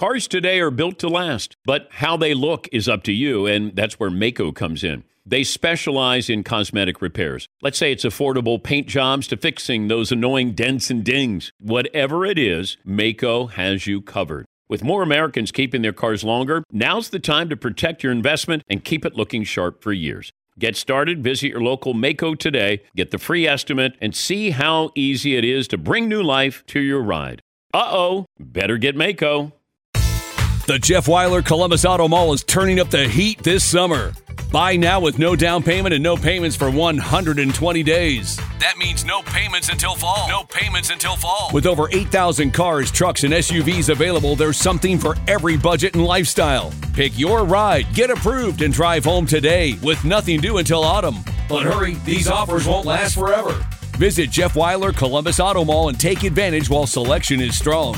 Cars today are built to last, but how they look is up to you, and that's where Maaco comes in. They specialize in cosmetic repairs. Let's say it's affordable paint jobs to fixing those annoying dents and dings. Whatever it is, Maaco has you covered. With more Americans keeping their cars longer, now's the time to protect your investment and keep it looking sharp for years. Get started, visit your local Maaco today, get the free estimate, and see how easy it is to bring new life to your ride. Better get Maaco. The Jeff Weiler Columbus Auto Mall is turning up the heat this summer. Buy now with no down payment and no payments for 120 days. That means no payments until fall. No payments until fall. With over 8,000 cars, trucks, and SUVs available, there's something for every budget and lifestyle. Pick your ride, get approved, and drive home today with nothing due until autumn. But hurry, these offers won't last forever. Visit Jeff Weiler Columbus Auto Mall and take advantage while selection is strong.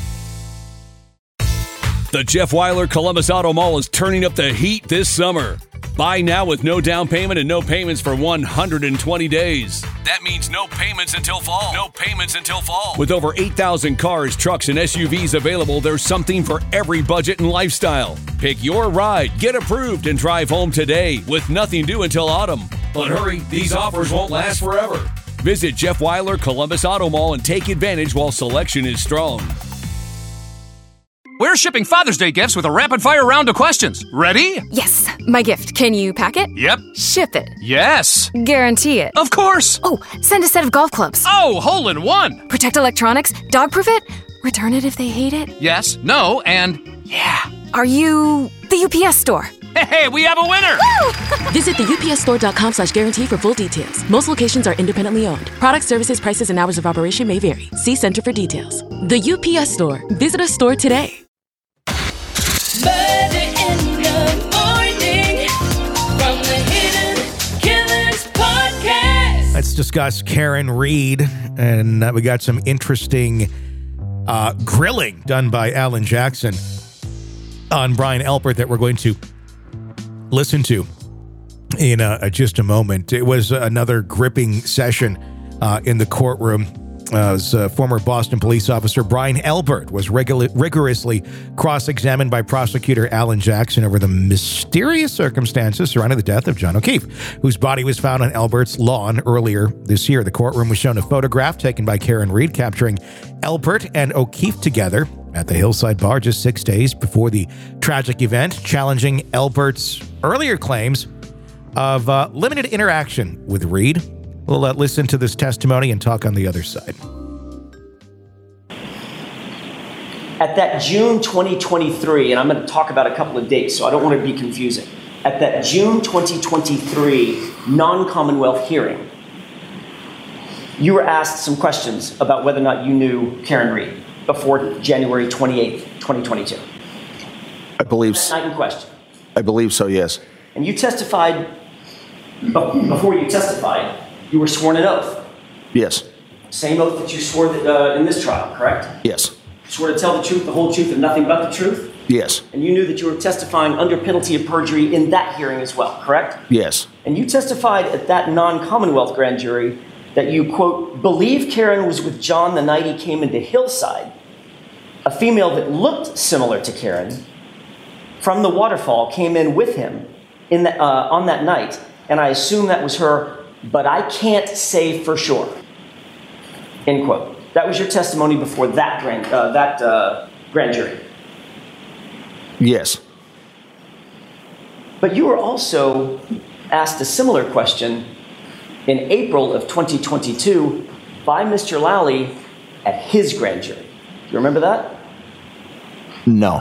The Jeff Weiler Columbus Auto Mall is turning up the heat this summer. Buy now with no down payment and no payments for 120 days. That means no payments until fall. No payments until fall. With over 8,000 cars, trucks, and SUVs available, there's something for every budget and lifestyle. Pick your ride, get approved, and drive home today with nothing due until autumn. But hurry, these offers won't last forever. Visit Jeff Weiler Columbus Auto Mall and take advantage while selection is strong. We're shipping Father's Day gifts with a rapid-fire round of questions. Ready? Yes. My gift. Can you pack it? Yep. Ship it? Yes. Guarantee it? Of course. Oh, send a set of golf clubs. Oh, hole in one. Protect electronics? Dog-proof it? Return it if they hate it? Yes, no, and yeah. Are you the UPS store? Hey, we have a winner! Visit theupsstore.com/guarantee for full details. Most locations are independently owned. Product, services, prices, and hours of operation may vary. See Center for details. The UPS Store. Visit a store today. Murder in the morning from the Hidden Killers podcast. Let's discuss Karen Read, and we got some interesting grilling done by Alan Jackson on Brian Elbert that we're going to listen to in just a moment. It was another gripping session in the courtroom. As former Boston police officer Brian Elbert was rigorously cross-examined by prosecutor Alan Jackson over the mysterious circumstances surrounding the death of John O'Keefe, whose body was found on Elbert's lawn earlier this year. The courtroom was shown a photograph taken by Karen Read capturing Elbert and O'Keefe together at the Hillside Bar just 6 days before the tragic event, challenging Elbert's earlier claims of limited interaction with Read. We'll listen to this testimony and talk on the other side. At that June 2023, and I'm going to talk about a couple of dates, so I don't want to be confusing. At that June 2023 non-Commonwealth hearing, you were asked some questions about whether or not you knew Karen Read before January 28th, 2022. I believe so. That night in question. I believe so, yes. And you testified, before you testified, you were sworn an oath. Yes. Same oath that you swore in this trial, correct? Yes. You swore to tell the truth, the whole truth, and nothing but the truth? Yes. And you knew that you were testifying under penalty of perjury in that hearing as well, correct? Yes. And you testified at that non-Commonwealth grand jury that you, quote, believe Karen was with John the night he came into Hillside, a female that looked similar to Karen from the waterfall came in with him on that night, and I assume that was her, but I can't say for sure, end quote. That was your testimony before that grand jury. Yes. But you were also asked a similar question in April of 2022 by Mr. Lally at his grand jury. Do you remember that? No.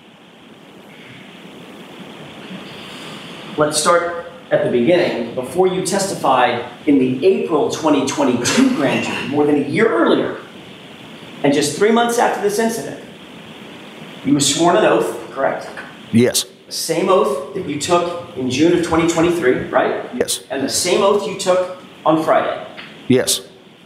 Let's start at the beginning. Before you testified in the April 2022 grand jury, more than a year earlier, and just 3 months after this incident, you were sworn an oath, correct? Yes. The same oath that you took in June of 2023, right? Yes. And the same oath you took on Friday. Yes.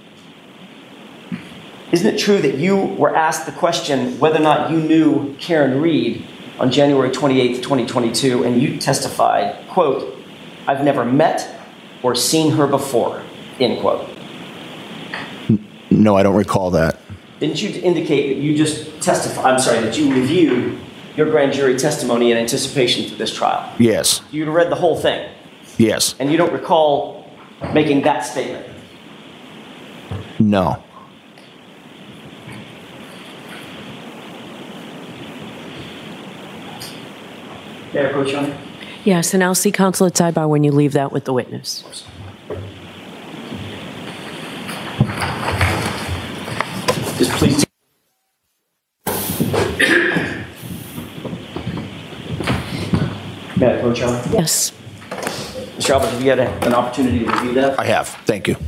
Isn't it true that you were asked the question whether or not you knew Karen Read on January 28th, 2022, and you testified, quote, I've never met or seen her before, end quote? No, I don't recall that. Didn't you indicate that you just that you reviewed your grand jury testimony in anticipation for this trial? Yes. You read the whole thing, Yes. and you don't recall making that statement? No. May I approach you on it? Yes, and I'll see counsel at sidebar when you leave that with the witness. Just please. May I approach you on it? Yes. Mr. Albert, have you had an opportunity to review that? I have. Thank you.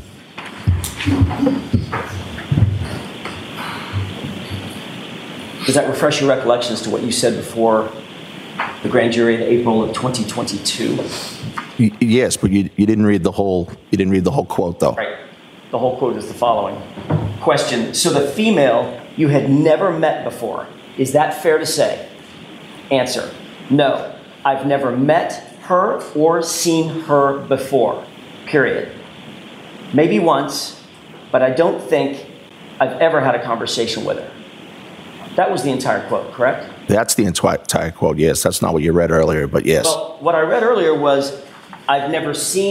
Does that refresh your recollection as to what you said before the grand jury in April of 2022? Yes, but you didn't read the whole. You didn't read the whole quote, though. Right. The whole quote is the following. Question. So the female you had never met before, is that fair to say? Answer. No. I've never met her or seen her before. Period. Maybe once, but I don't think I've ever had a conversation with her. That was the entire quote, correct? That's the entire quote. Yes, that's not what you read earlier, but yes. Well, what I read earlier was, I've never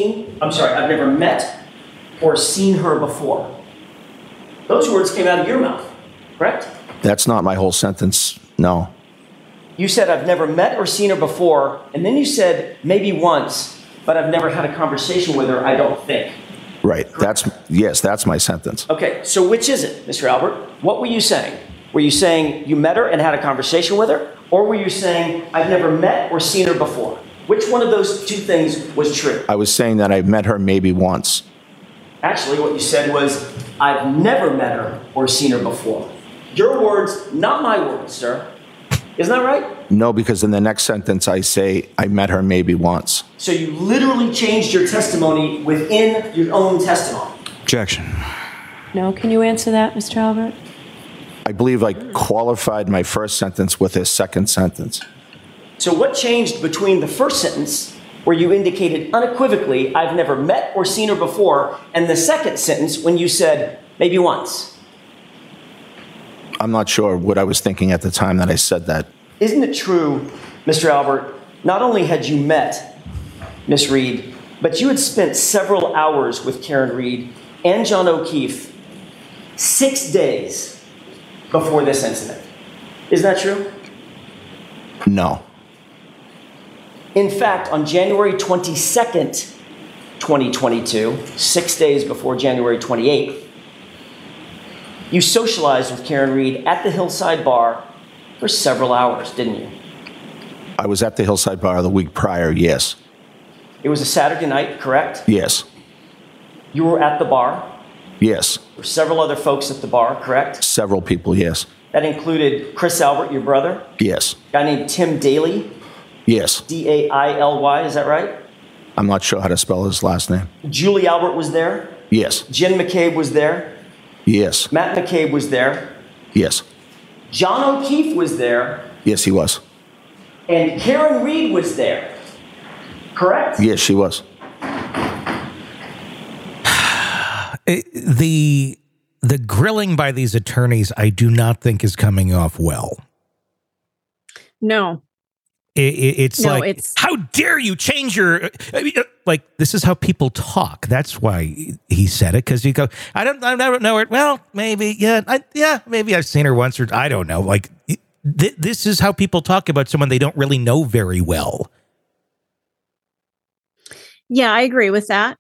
met or seen her before. Those words came out of your mouth, correct? That's not my whole sentence. No. You said, I've never met or seen her before, and then you said, maybe once, but I've never had a conversation with her, I don't think. Right. That's my sentence. Okay, so which is it, Mr. Albert? What were you saying? Were you saying you met her and had a conversation with her? Or were you saying, I've never met or seen her before? Which one of those two things was true? I was saying that I met her maybe once. Actually, what you said was, I've never met her or seen her before. Your words, not my words, sir. Isn't that right? No, because in the next sentence I say, I met her maybe once. So you literally changed your testimony within your own testimony. Objection. No, can you answer that, Mr. Albert? I believe I qualified my first sentence with his second sentence. So what changed between the first sentence, where you indicated unequivocally, I've never met or seen her before, and the second sentence when you said, maybe once? I'm not sure what I was thinking at the time that I said that. Isn't it true, Mr. Albert, not only had you met Miss Reed, but you had spent several hours with Karen Reed and John O'Keefe 6 days before this incident. Isn't that true? No. In fact, on January 22nd, 2022, 6 days before January 28th, you socialized with Karen Reed at the Hillside Bar for several hours, didn't you? I was at the Hillside Bar the week prior, yes. It was a Saturday night, correct? Yes. You were at the bar. Yes. There were several other folks at the bar, correct? Several people, yes. That included Chris Albert, your brother. Yes. A guy named Tim Daly. Yes. D-A-I-L-Y, is that right? I'm not sure how to spell his last name. Julie Albert was there. Yes. Jen McCabe was there. Yes. Matt McCabe was there. Yes. John O'Keefe was there. Yes, he was. And Karen Reed was there. Correct? Yes, she was. The grilling by these attorneys, I do not think is coming off well. No. It's how dare you change your, like, this is how people talk. That's why he said it, because you go, I don't know her. Well, maybe, maybe I've seen her once, or I don't know. Like, this is how people talk about someone they don't really know very well. Yeah, I agree with that.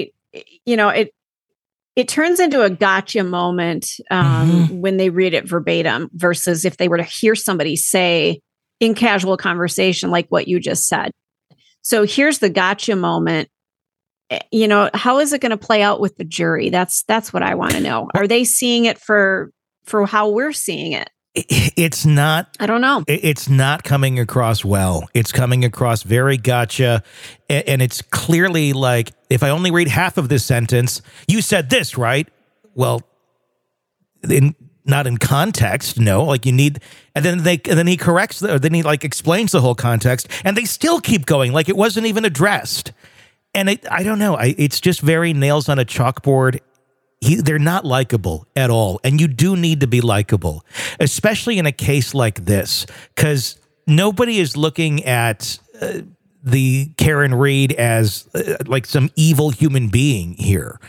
It turns into a gotcha moment when they read it verbatim versus if they were to hear somebody say in casual conversation, like what you just said. So here's the gotcha moment. How is it going to play out with the jury? That's what I want to know. Are they seeing it for how we're seeing it? It's not. I don't know. It's not coming across well. It's coming across very gotcha. And it's clearly like, if I only read half of this sentence, you said this, right? Well, not in context, no. Like you need, and then he corrects, or then he like explains the whole context, and they still keep going like it wasn't even addressed. And I don't know. It's just very nails on a chalkboard. they're not likable at all. And you do need to be likable, especially in a case like this, because nobody is looking at the Karen Read as like some evil human being here.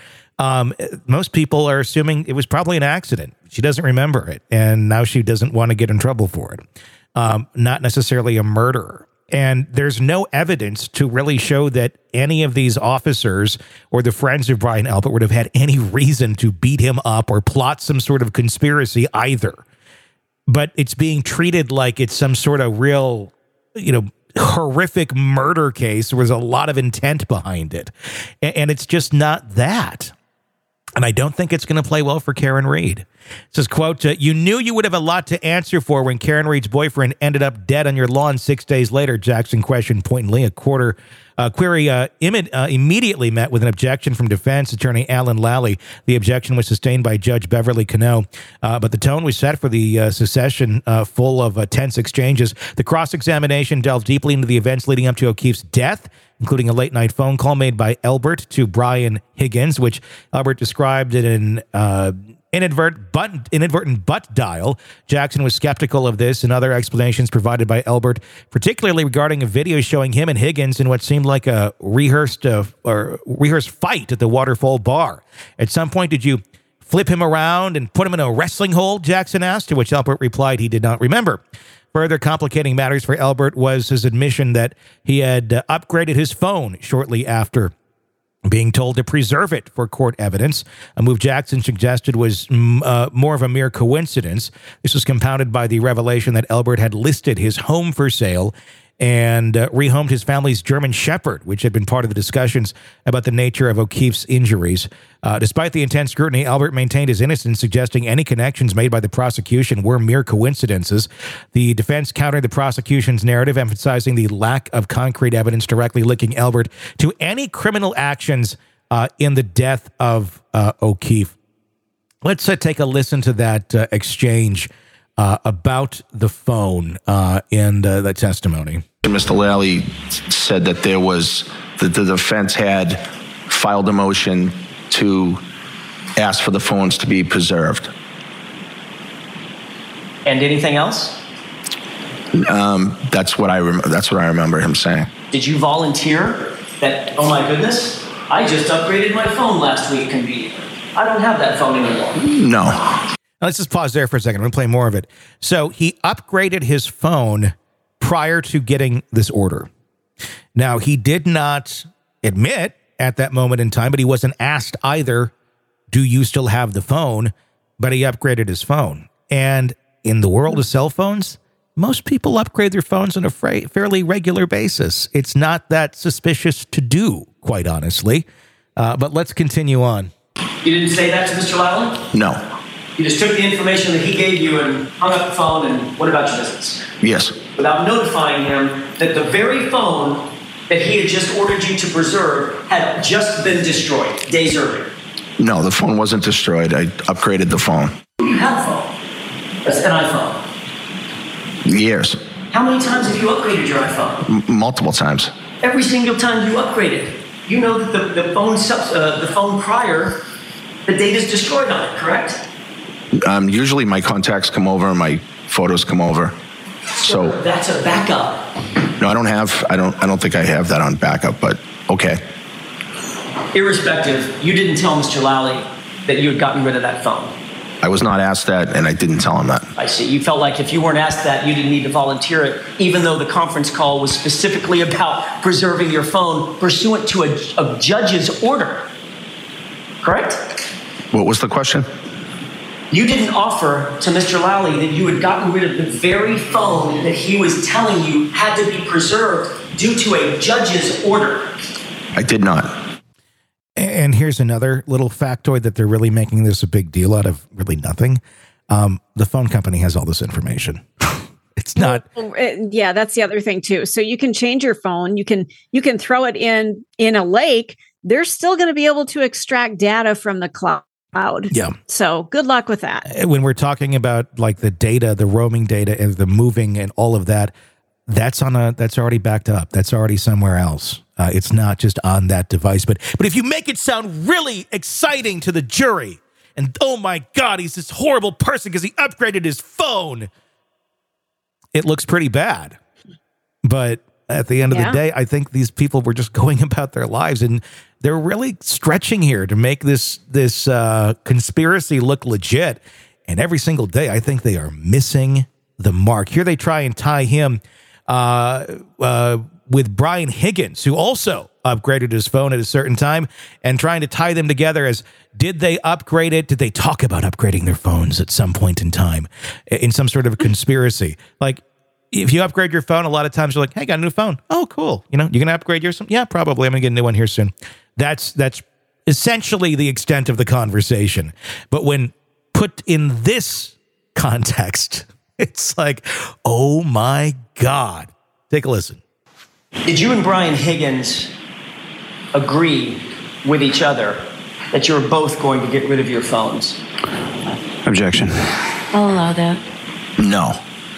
Most people are assuming it was probably an accident. She doesn't remember it, and now she doesn't want to get in trouble for it. Not necessarily a murderer. And there's no evidence to really show that any of these officers or the friends of Brian Albert would have had any reason to beat him up or plot some sort of conspiracy either. But it's being treated like it's some sort of real, horrific murder case. There was a lot of intent behind it. And it's just not that. And I don't think it's going to play well for Karen Read. It says, quote, you knew you would have a lot to answer for when Karen Read's boyfriend ended up dead on your lawn 6 days later, Jackson questioned pointedly. A query immediately met with an objection from defense attorney Alan Lally. The objection was sustained by Judge Beverly Cano, but the tone was set for the secession full of tense exchanges. The cross-examination delved deeply into the events leading up to O'Keefe's death, including a late-night phone call made by Elbert to Brian Higgins, which Elbert described in an inadvertent butt dial. Jackson was skeptical of this and other explanations provided by Elbert, particularly regarding a video showing him and Higgins in what seemed like a rehearsed fight at the Waterfall bar. At some point, did you flip him around and put him in a wrestling hold? Jackson asked, to which Elbert replied he did not remember. Further complicating matters for Elbert was his admission that he had upgraded his phone shortly after being told to preserve it for court evidence, a move Jackson suggested was more of a mere coincidence. This was compounded by the revelation that Elbert had listed his home for sale and rehomed his family's German Shepherd, which had been part of the discussions about the nature of O'Keefe's injuries. Despite the intense scrutiny, Elbert maintained his innocence, suggesting any connections made by the prosecution were mere coincidences. The defense countered the prosecution's narrative, emphasizing the lack of concrete evidence directly linking Elbert to any criminal actions in the death of O'Keefe. Let's take a listen to that exchange about the phone and the testimony. Mr. Lally said that the defense had filed a motion to ask for the phones to be preserved. And anything else? That's what I remember him saying. Did you volunteer that, oh my goodness, I just upgraded my phone last week conveniently. I don't have that phone anymore. No. Now, let's just pause there for a second. I'm going to play more of it. So he upgraded his phone prior to getting this order. Now, he did not admit at that moment in time, but he wasn't asked either, do you still have the phone? But he upgraded his phone. And in the world of cell phones, most people upgrade their phones on a fairly regular basis. It's not that suspicious to do, quite honestly. But let's continue on. You didn't say that to Mr. Lally? No. You just took the information that he gave you and hung up the phone and went about your business? Yes. Without notifying him that the very phone that he had just ordered you to preserve had just been destroyed days earlier? No, the phone wasn't destroyed. I upgraded the phone. You have a phone. That's an iPhone. Years. How many times have you upgraded your iPhone? Multiple times. Every single time you upgraded. You know that the phone prior, the data's destroyed on it, correct? Usually my contacts come over and my photos come over. So that's a backup. No, I don't think I have that on backup, but okay. Irrespective, you didn't tell Mr. Lally that you had gotten rid of that phone. I was not asked that, and I didn't tell him that. I see. You felt like if you weren't asked that, you didn't need to volunteer it, even though the conference call was specifically about preserving your phone pursuant to a judge's order. Correct? What was the question? You didn't offer to Mr. Lally that you had gotten rid of the very phone that he was telling you had to be preserved due to a judge's order. I did not. And here's another little factoid that they're really making this a big deal out of really nothing. The phone company has all this information. It's not. Yeah, that's the other thing too. So you can change your phone. You can throw it in a lake. They're still going to be able to extract data from the cloud. Yeah. So good luck with that. When we're talking about like the data, the roaming data and the moving and all of that, that's already backed up. That's already somewhere else. It's not just on that device. But if you make it sound really exciting to the jury, and oh my God, he's this horrible person because he upgraded his phone, it looks pretty bad. But at the end of the day, I think these people were just going about their lives, and they're really stretching here to make this conspiracy look legit. And every single day, I think they are missing the mark. Here they try and tie him with Brian Higgins, who also upgraded his phone at a certain time, and trying to tie them together as, did they upgrade it? Did they talk about upgrading their phones at some point in time in some sort of conspiracy? Like, if you upgrade your phone, a lot of times you're like, hey, got a new phone. Oh, cool. You know, you're going to upgrade yours? Yeah, probably. I'm going to get a new one here soon. That's essentially the extent of the conversation. But when put in this context, it's like, oh my God. Take a listen. Did you and Brian Higgins agree with each other that you were both going to get rid of your phones? Objection. I'll allow that. No.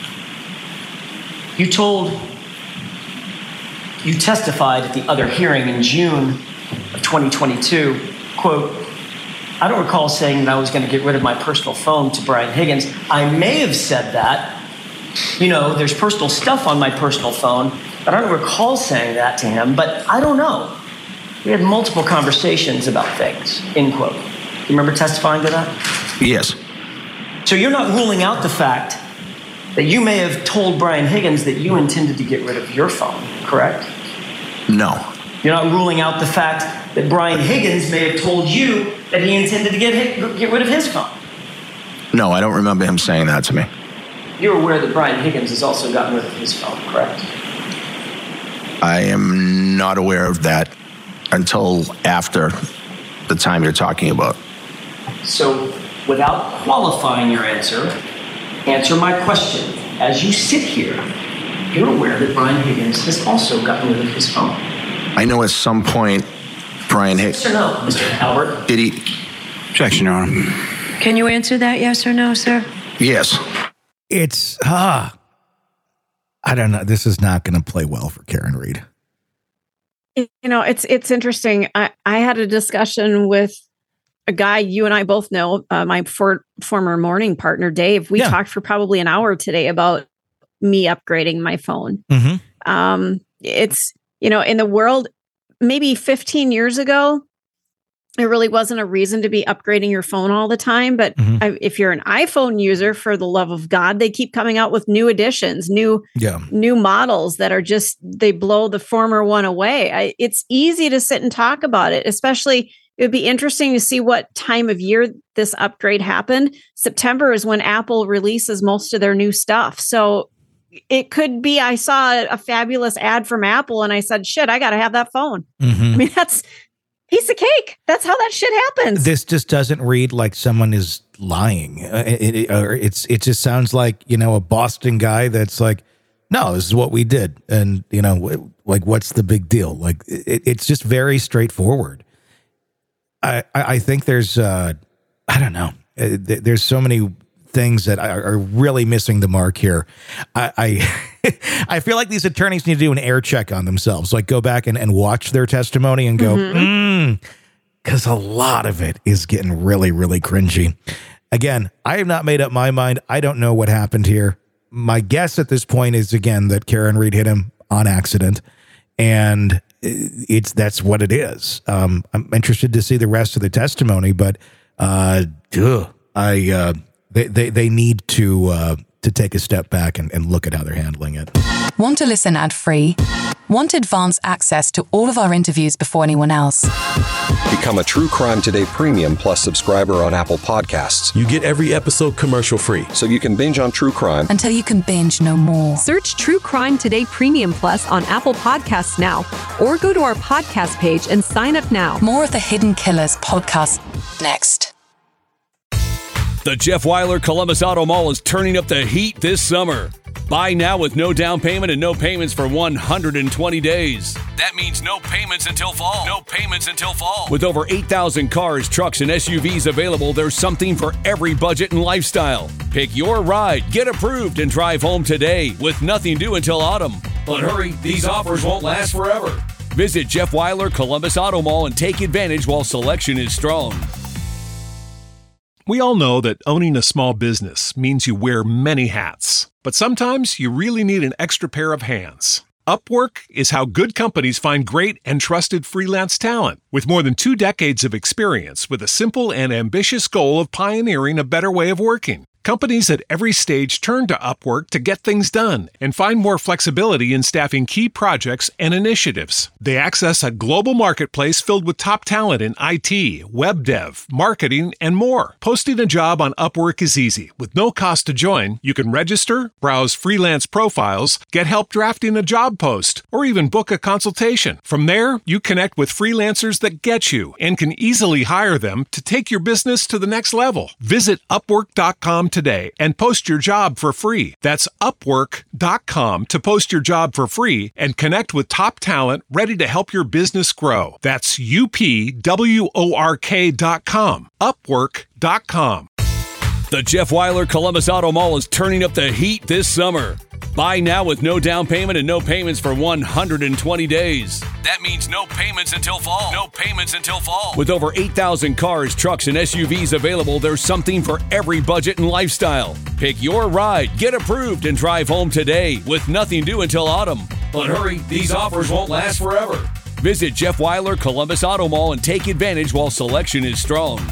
You testified at the other hearing in June of 2022, quote, I don't recall saying that I was going to get rid of my personal phone to Brian Higgins. I may have said that. You know, there's personal stuff on my personal phone, but I don't recall saying that to him, but I don't know. We had multiple conversations about things, end quote. You remember testifying to that? Yes. So you're not ruling out the fact that you may have told Brian Higgins that you intended to get rid of your phone, correct? No. You're not ruling out the fact that Brian Higgins may have told you that he intended to get rid of his phone? No, I don't remember him saying that to me. You're aware that Brian Higgins has also gotten rid of his phone, correct? I am not aware of that until after the time you're talking about. So, without qualifying your answer my question. As you sit here, you're aware that Brian Higgins has also gotten rid of his phone. I know at some point Brian Higgins... Yes or no, Mr. Albert? Did he... Objection, Your Honor. Can you answer that, yes or no, sir? Yes. It's, I don't know. This is not going to play well for Karen Read. You know, it's interesting. I had a discussion with a guy you and I both know, my former morning partner, Dave. We talked for probably an hour today about me upgrading my phone. Mm-hmm. It's, you know, in the world, maybe 15 years ago, it really wasn't a reason to be upgrading your phone all the time. But if you're an iPhone user, for the love of God, they keep coming out with new editions, new models that are just, they blow the former one away. It's easy to sit and talk about it, especially it would be interesting to see what time of year this upgrade happened. September is when Apple releases most of their new stuff. So it could be, I saw a fabulous ad from Apple and I said, shit, I got to have that phone. I mean, that's piece of cake. That's how that shit happens. This just doesn't read like someone is lying. It just sounds like, you know, a Boston guy that's like, no, this is what we did. And, you know, like, what's the big deal? Like, it's just very straightforward. I think there's, I don't know. There's so many things that are really missing the mark here. I feel like these attorneys need to do an air check on themselves, like go back and watch their testimony and go, because a lot of it is getting really, really cringy. Again, I have not made up my mind. I don't know what happened here. My guess at this point is, again, that Karen Read hit him on accident, and that's what it is. I'm interested to see the rest of the testimony, but They need to take a step back and look at how they're handling it. Want to listen ad-free? Want advanced access to all of our interviews before anyone else? Become a True Crime Today Premium Plus subscriber on Apple Podcasts. You get every episode commercial-free. So you can binge on true crime until you can binge no more. Search True Crime Today Premium Plus on Apple Podcasts now, or go to our podcast page and sign up now. More of the Hidden Killers podcast next. The Jeff Weiler Columbus Auto Mall is turning up the heat this summer. Buy now with no down payment and no payments for 120 days. That means no payments until fall. No payments until fall. With over 8,000 cars, trucks, and SUVs available, there's something for every budget and lifestyle. Pick your ride, get approved, and drive home today with nothing due until autumn. But hurry, these offers won't last forever. Visit Jeff Weiler Columbus Auto Mall and take advantage while selection is strong. We all know that owning a small business means you wear many hats, but sometimes you really need an extra pair of hands. Upwork is how good companies find great and trusted freelance talent. With more than 2 decades of experience with a simple and ambitious goal of pioneering a better way of working, companies at every stage turn to Upwork to get things done and find more flexibility in staffing key projects and initiatives. They access a global marketplace filled with top talent in IT, web dev, marketing, and more. Posting a job on Upwork is easy. With no cost to join, you can register, browse freelance profiles, get help drafting a job post, or even book a consultation. From there, you connect with freelancers that get you and can easily hire them to take your business to the next level. Visit Upwork.com today and post your job for free. That's Upwork.com to post your job for free and connect with top talent ready to help your business grow. That's UPWORK.com. Upwork.com. The Jeff Weiler Columbus Auto Mall is turning up the heat this summer. Buy now with no down payment and no payments for 120 days. That means no payments until fall. No payments until fall. With over 8,000 cars, trucks, and SUVs available, there's something for every budget and lifestyle. Pick your ride, get approved, and drive home today with nothing due until autumn. But hurry, these offers won't last forever. Visit Jeff Weiler Columbus Auto Mall and take advantage while selection is strong.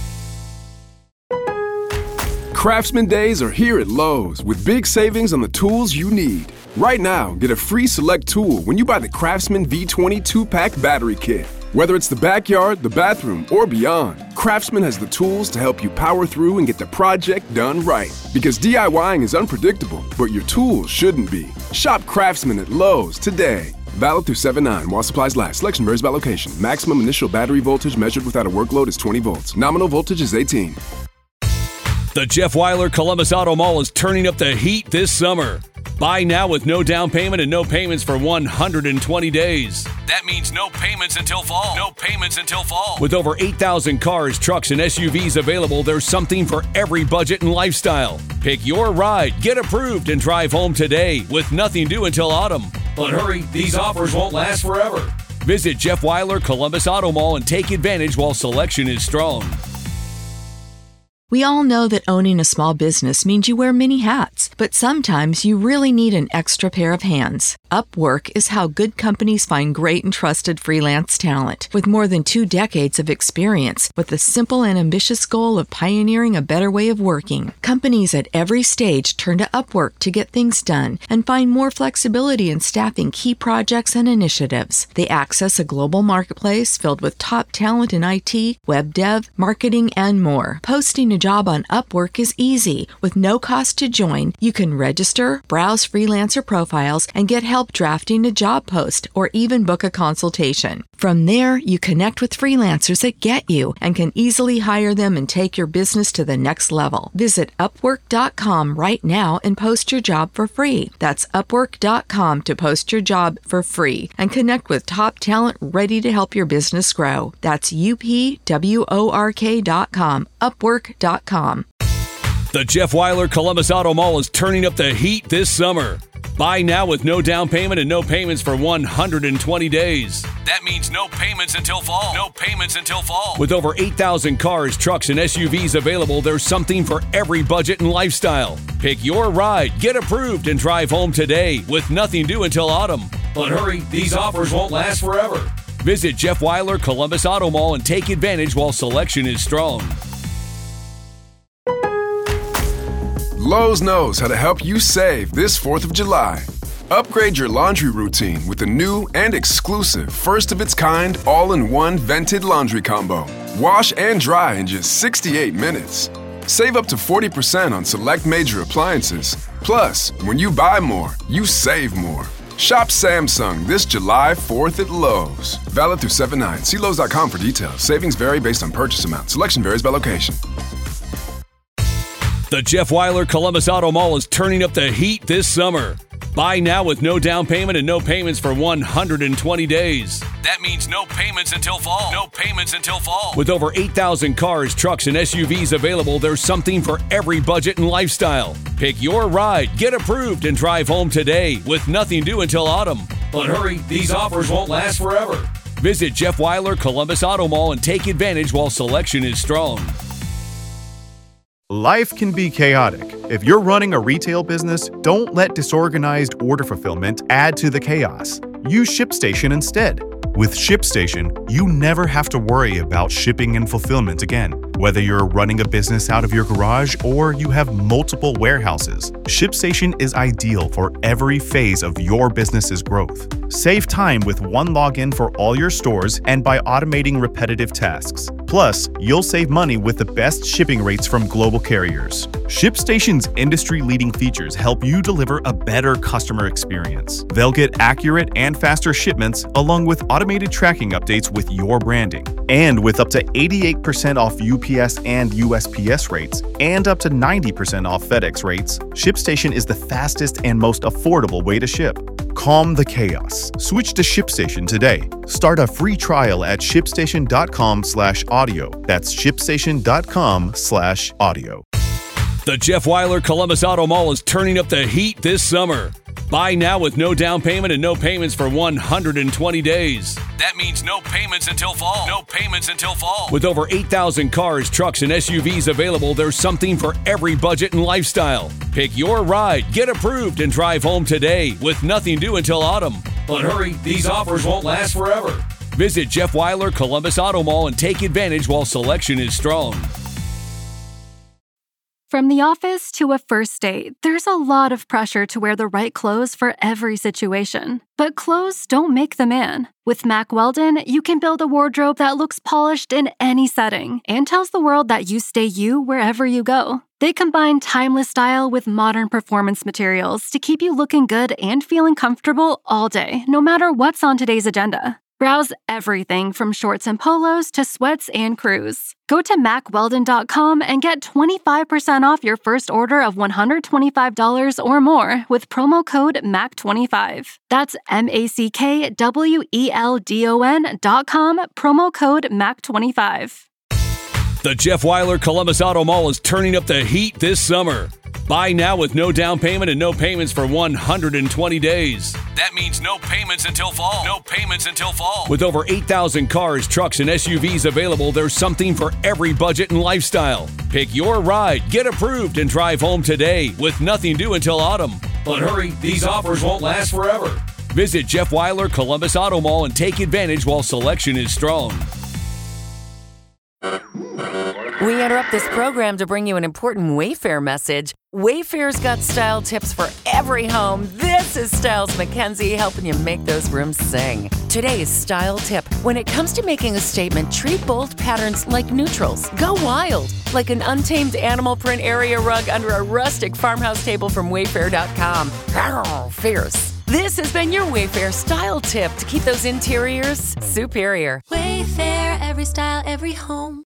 Craftsman Days are here at Lowe's with big savings on the tools you need. Right now, get a free select tool when you buy the Craftsman V20 2-pack battery kit. Whether it's the backyard, the bathroom, or beyond, Craftsman has the tools to help you power through and get the project done right. Because DIYing is unpredictable, but your tools shouldn't be. Shop Craftsman at Lowe's today. Valid through 7/9 while supplies last. Selection varies by location. Maximum initial battery voltage measured without a workload is 20 volts. Nominal voltage is 18. The Jeff Weiler Columbus Auto Mall is turning up the heat this summer. Buy now with no down payment and no payments for 120 days. That means no payments until fall. No payments until fall. With over 8,000 cars, trucks, and SUVs available, there's something for every budget and lifestyle. Pick your ride, get approved, and drive home today with nothing due until autumn. But hurry, these offers won't last forever. Visit Jeff Weiler Columbus Auto Mall and take advantage while selection is strong. We all know that owning a small business means you wear many hats, but sometimes you really need an extra pair of hands. Upwork is how good companies find great and trusted freelance talent. With more than 2 decades of experience, with the simple and ambitious goal of pioneering a better way of working, companies at every stage turn to Upwork to get things done and find more flexibility in staffing key projects and initiatives. They access a global marketplace filled with top talent in IT, web dev, marketing, and more. Posting a job on Upwork is easy. With no cost to join, you can register, browse freelancer profiles, and get help drafting a job post or even book a consultation. From there, you connect with freelancers that get you and can easily hire them and take your business to the next level. Visit Upwork.com right now and post your job for free. That's Upwork.com to post your job for free and connect with top talent ready to help your business grow. That's UPWORK.com. Upwork.com. The Jeff Weiler Columbus Auto Mall is turning up the heat this summer. Buy now with no down payment and no payments for 120 days. That means no payments until fall. No payments until fall. With over 8,000 cars, trucks, and SUVs available, there's something for every budget and lifestyle. Pick your ride, get approved, and drive home today with nothing due until autumn. But hurry, these offers won't last forever. Visit Jeff Weiler Columbus Auto Mall and take advantage while selection is strong. Lowe's knows how to help you save this 4th of July. Upgrade your laundry routine with the new and exclusive first-of-its-kind all-in-one vented laundry combo. Wash and dry in just 68 minutes. Save up to 40% on select major appliances. Plus, when you buy more, you save more. Shop Samsung this July 4th at Lowe's. Valid through 7/9. See Lowe's.com for details. Savings vary based on purchase amount. Selection varies by location. The Jeff Weiler Columbus Auto Mall is turning up the heat this summer. Buy now with no down payment and no payments for 120 days. That means no payments until fall. No payments until fall. With over 8,000 cars, trucks, and SUVs available, there's something for every budget and lifestyle. Pick your ride, get approved, and drive home today with nothing due until autumn. But hurry, these offers won't last forever. Visit Jeff Weiler Columbus Auto Mall and take advantage while selection is strong. Life can be chaotic. If you're running a retail business, don't let disorganized order fulfillment add to the chaos. Use ShipStation instead. With ShipStation, you never have to worry about shipping and fulfillment again. Whether you're running a business out of your garage or you have multiple warehouses, ShipStation is ideal for every phase of your business's growth. Save time with one login for all your stores and by automating repetitive tasks. Plus, you'll save money with the best shipping rates from global carriers. ShipStation's industry-leading features help you deliver a better customer experience. They'll get accurate and faster shipments along with automated tracking updates with your branding. And with up to 88% off UPS and USPS rates and up to 90% off FedEx rates, ShipStation is the fastest and most affordable way to ship. Calm the chaos. Switch to ShipStation today. Start a free trial at shipstation.com/audio. That's shipstation.com/audio. The Jeff Weiler Columbus Auto Mall is turning up the heat this summer. Buy now with no down payment and no payments for 120 days. That means no payments until fall. No payments until fall. With over 8,000 cars, trucks, and SUVs available, there's something for every budget and lifestyle. Pick your ride, get approved, and drive home today with nothing due until autumn. But hurry, these offers won't last forever. Visit Jeff Weiler Columbus Auto Mall and take advantage while selection is strong. From the office to a first date, there's a lot of pressure to wear the right clothes for every situation. But clothes don't make the man. With Mack Weldon, you can build a wardrobe that looks polished in any setting and tells the world that you stay you wherever you go. They combine timeless style with modern performance materials to keep you looking good and feeling comfortable all day, no matter what's on today's agenda. Browse everything from shorts and polos to sweats and crews. Go to MackWeldon.com and get 25% off your first order of $125 or more with promo code MACK25. That's MackWeldon.com, promo code MACK25. The Jeff Weiler Columbus Auto Mall is turning up the heat this summer. Buy now with no down payment and no payments for 120 days. That means no payments until fall. No payments until fall. With over 8,000 cars, trucks, and SUVs available, there's something for every budget and lifestyle. Pick your ride, get approved, and drive home today with nothing due until autumn. But hurry, these offers won't last forever. Visit Jeff Weiler Columbus Auto Mall and take advantage while selection is strong. We interrupt this program to bring you an important Wayfair message. Wayfair's got style tips for every home. This is Styles McKenzie helping you make those rooms sing. Today's style tip. When it comes to making a statement, treat bold patterns like neutrals. Go wild, like an untamed animal print area rug under a rustic farmhouse table from Wayfair.com. Fierce. This has been your Wayfair style tip to keep those interiors superior. Wayfair, every style, every home.